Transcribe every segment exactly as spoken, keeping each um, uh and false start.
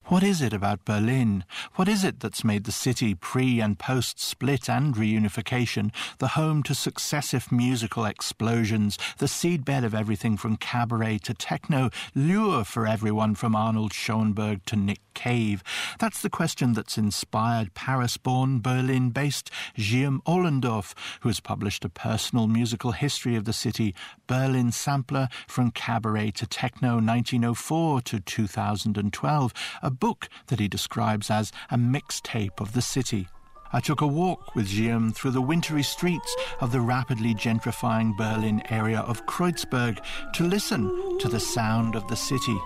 What is it about Berlin? What is it that's made the city pre- and post-split and reunification the home to successive musical explosions, the seedbed of everything from cabaret to techno, lure for everyone from Arnold Schoenberg to Nick Cave? That's the question that's inspired Paris-born, Berlin-based Guillaume Ollendorff, who has published a personal musical history of the city, Berlin Sampler, from cabaret to techno nineteen oh four to two thousand twelve, a book that he describes as a mixtape of the city. I took a walk with Guillaume through the wintry streets of the rapidly gentrifying Berlin area of Kreuzberg to listen to the sound of the city.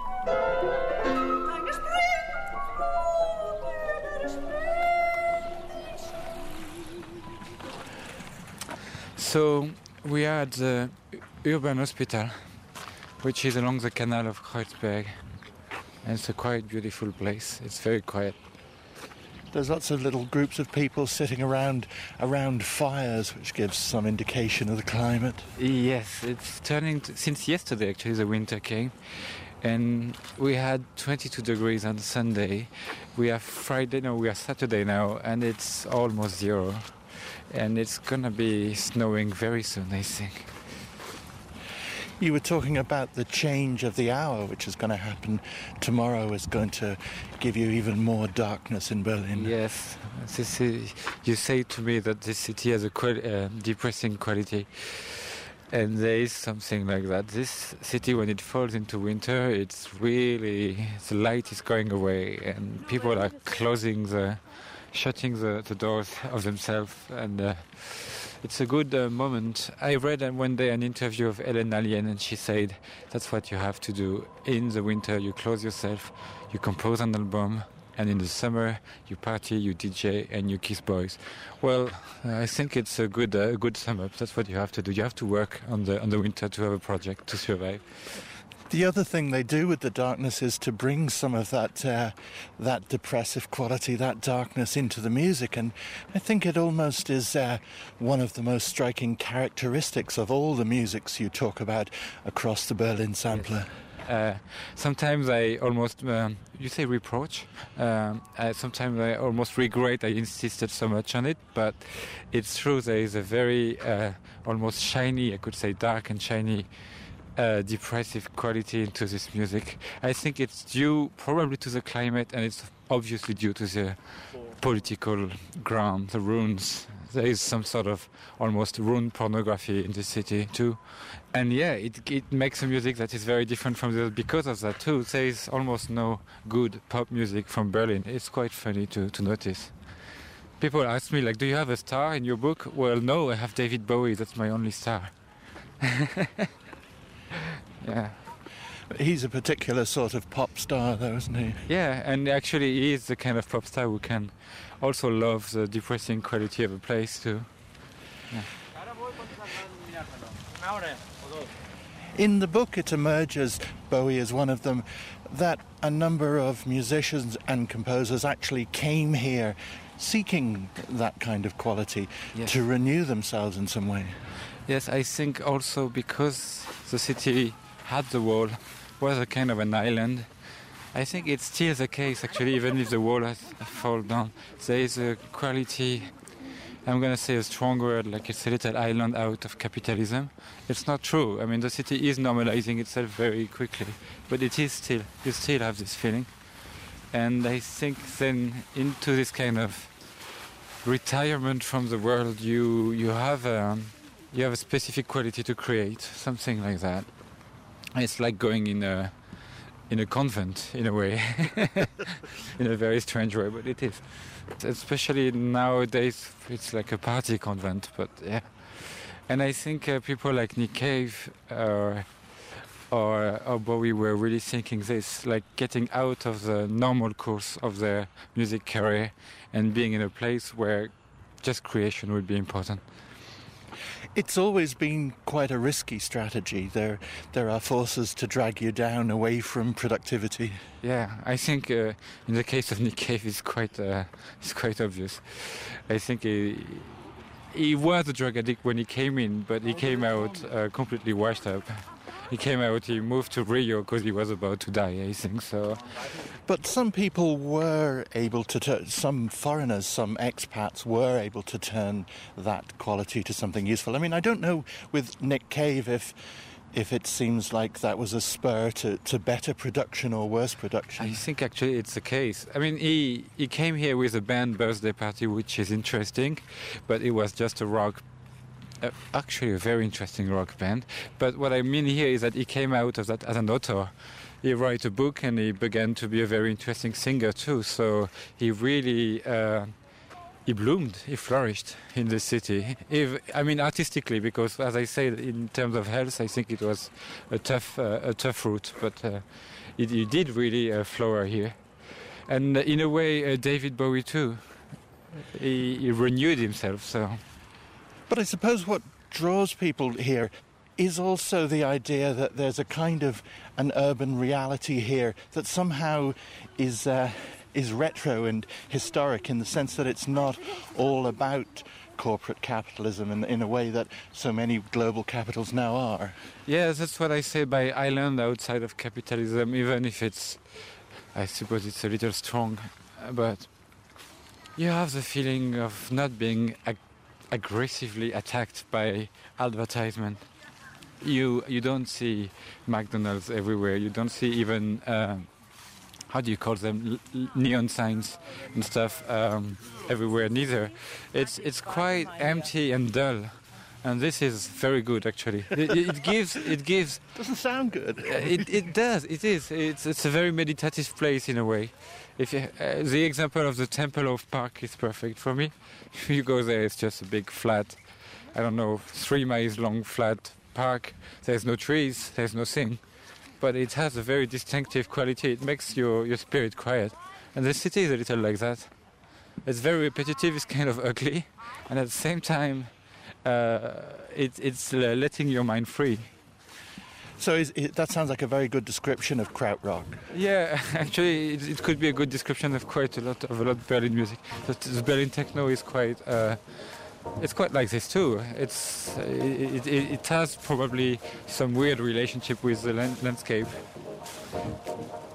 So we are at the Urban Hospital, which is along the canal of Kreuzberg. And it's a quite beautiful place. It's very quiet. There's lots of little groups of people sitting around around fires, which gives some indication of the climate. Yes, it's turning to, since yesterday actually the winter came, and we had twenty-two degrees on Sunday. We have Friday, no, we are Saturday now, and it's almost zero, and it's gonna be snowing very soon, I think. You were talking about the change of the hour, which is going to happen tomorrow, is going to give you even more darkness in Berlin. Yes, this is, you say to me that this city has a quali- uh, depressing quality, and there is something like that. This city, when it falls into winter, it's really, the light is going away, and people are closing the, shutting the, the doors of themselves, and uh, it's a good uh, moment. I read uh, one day an interview of Hélène Allien, and she said that's what you have to do. In the winter, you close yourself, you compose an album, and in the summer, you party, you D J, and you kiss boys. Well, uh, I think it's a good uh, good sum up. That's what you have to do. You have to work on the on the winter to have a project to survive. The other thing they do with the darkness is to bring some of that uh, that depressive quality, that darkness into the music, and I think it almost is uh, one of the most striking characteristics of all the musics you talk about across the Berlin Sampler. Yes. Uh, sometimes I almost, um, you say reproach, um, I, sometimes I almost regret I insisted so much on it, but it's true, there is a very uh, almost shiny, I could say dark and shiny Uh, depressive quality into this music. I think it's due probably to the climate, and it's obviously due to the political ground, the ruins. There is some sort of almost ruin pornography in the city too. And yeah, it it makes a music that is very different from the because of that too. There is almost no good pop music from Berlin. It's quite funny to, to notice. People ask me, like, do you have a star in your book? Well, no, I have David Bowie. That's my only star. Yeah. He's a particular sort of pop star, though, isn't he? Yeah, and actually he is the kind of pop star who can also love the depressing quality of a place, too. Yeah. In the book, it emerges, Bowie is one of them, that a number of musicians and composers actually came here seeking that kind of quality, yes, to renew themselves in some way. Yes, I think also because the city had the wall, was a kind of an island. I think it's still the case, actually, even if the wall has fallen down. There is a quality, I'm going to say a strong word, like it's a little island out of capitalism. It's not true. I mean, the city is normalizing itself very quickly, but it is still, you still have this feeling. And I think then into this kind of retirement from the world, you you have a, you have a specific quality to create, something like that. It's like going in a in a convent, in a way, in a very strange way, but it is. Especially nowadays, it's like a party convent, but yeah. And I think uh, people like Nick Cave uh, or, or Bowie were really thinking this, like getting out of the normal course of their music career and being in a place where just creation would be important. It's always been quite a risky strategy. There there are forces to drag you down away from productivity. Yeah, I think uh, in the case of Nick Cave, it's quite, uh, it's quite obvious. I think he, he was a drug addict when he came in, but he came out uh, completely washed up. he came out, he moved to Rio because he was about to die, I think so. But some people were able to, tur- some foreigners, some expats were able to turn that quality to something useful. I mean, I don't know with Nick Cave if if it seems like that was a spur to, to better production or worse production. I think actually it's the case. I mean, he, he came here with a band Birthday Party, which is interesting, but it was just a rock, uh, actually a very interesting rock band. But what I mean here is that he came out of that as an author. He wrote a book and he began to be a very interesting singer too. So he really... Uh, He bloomed, he flourished in the city. If, I mean, artistically, because, as I said, in terms of health, I think it was a tough, uh, a tough route. But uh, it, it did really uh, flower here, and uh, in a way, uh, David Bowie too. He, he renewed himself. So, but I suppose what draws people here is also the idea that there's a kind of an urban reality here that somehow is. Uh, is retro and historic in the sense that it's not all about corporate capitalism in, in a way that so many global capitals now are. Yeah, that's what I say by island outside of capitalism, even if it's, I suppose it's a little strong, but you have the feeling of not being ag- aggressively attacked by advertisement. You you don't see McDonald's everywhere, you don't see even... Uh, how do you call them, L- neon signs and stuff um, everywhere neither. It's it's quite empty and dull, and this is very good actually. It, it gives it gives. Doesn't sound good. it it does. It is. It's it's a very meditative place in a way. If you, uh, the example of the Tempelhof Park is perfect for me. If you go there, it's just a big flat, I don't know, three miles long flat park. There's no trees. There's nothing. But it has a very distinctive quality. It makes your, your spirit quiet. And the city is a little like that. It's very repetitive, it's kind of ugly. And at the same time, uh, it, it's uh, letting your mind free. So is, it, that sounds like a very good description of krautrock. Yeah, actually, it, it could be a good description of quite a lot of a lot of Berlin music. The, the Berlin techno is quite... Uh, It's quite like this too. It's it, it, it has probably some weird relationship with the land, landscape.